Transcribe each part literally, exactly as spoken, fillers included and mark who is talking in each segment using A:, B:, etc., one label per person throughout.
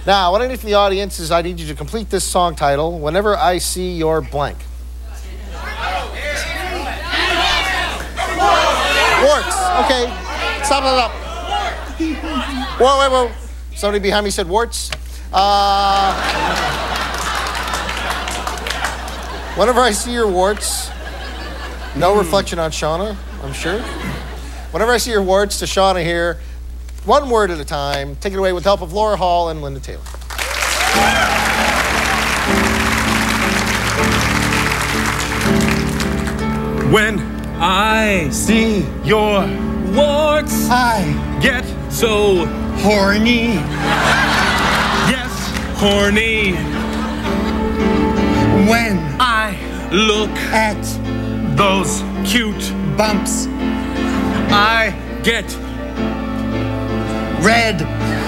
A: Now, what I need from the audience is I need you to complete this song title, Whenever I See Your Blank. Warts. Okay. Stop, stop, stop. Whoa, wait, whoa. Somebody behind me said warts. Uh, whenever I see your warts, no reflection on Shauna, I'm sure. Whenever I see your warts to Shauna here, one word at a time. Take it away with the help of Laura Hall and Linda Taylor.
B: When I
C: See
B: your warts,
C: I
B: get
C: so horny.
B: yes horny.
C: When
B: I look
C: at
B: those cute.
C: bumps
B: I get
C: red.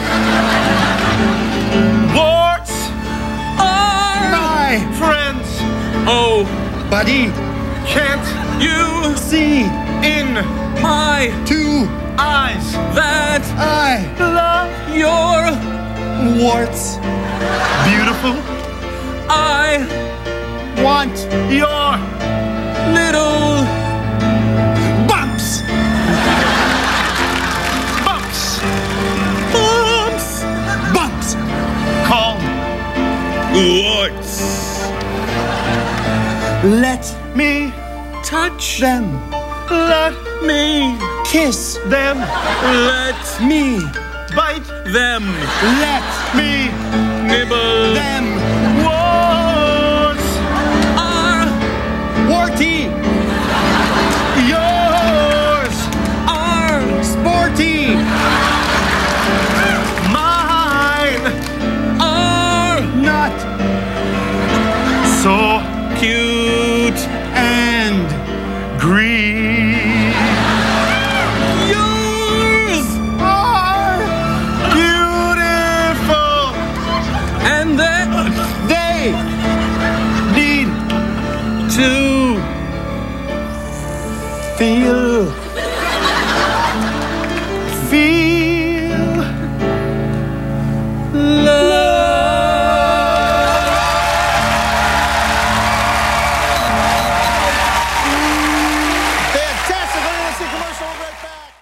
B: warts. Are
C: My
B: friends. Oh,
C: buddy,
B: can't you
C: see
B: in my
C: two
B: eyes
C: that I
B: love your
C: warts.
B: beautiful? I
C: Want
B: your
C: little bumps.
B: bumps.
C: Bumps. Bumps.
B: Call
C: Warts. Let
B: me,
C: touch them.
B: let me
C: Kiss
B: them,
C: let me.
B: bite
C: Them. Let
B: me,
C: nibble them.
B: warts.
C: Are warty.
B: Yours,
C: Are sporty.
B: mine,
C: Are not
B: so
C: cute and
B: green.
C: yours
B: Are beautiful.
C: and then they
B: Need
C: to
A: Feel